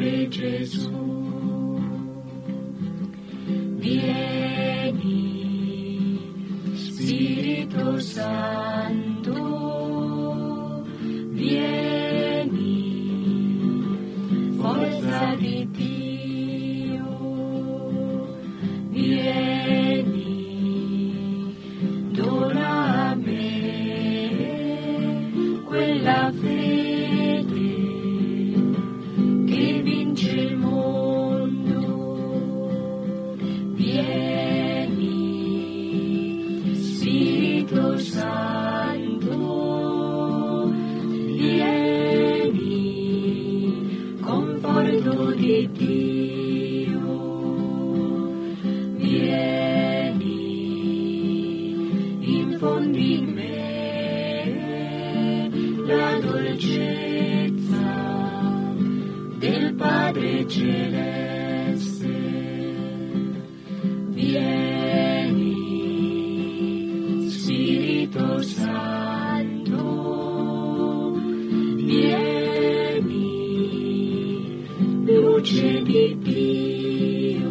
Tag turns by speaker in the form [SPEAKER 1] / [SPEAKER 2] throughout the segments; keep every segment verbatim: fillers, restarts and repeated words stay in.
[SPEAKER 1] Signore Gesù. Vieni, Spirito Santo, vieni, forza di Dio, vieni, dona a me quella fede che vince il mondo. Vieni, Spirito Santo, vieni, conforto di Dio, vieni, infondi in me la dolcezza del Padre Celeste. Vieni, Spirito Santo, vieni, luce di Dio,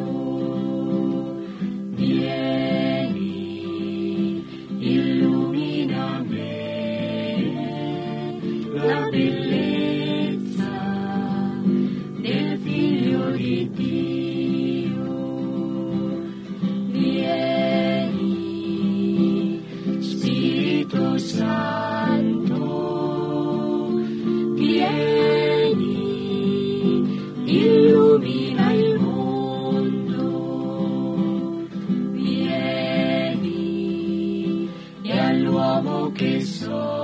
[SPEAKER 1] vieni, illumina me la bellezza del Figlio di Dio. Vieni, Spirito Santo, vieni, illumina il mondo, vieni, e all'uomo che so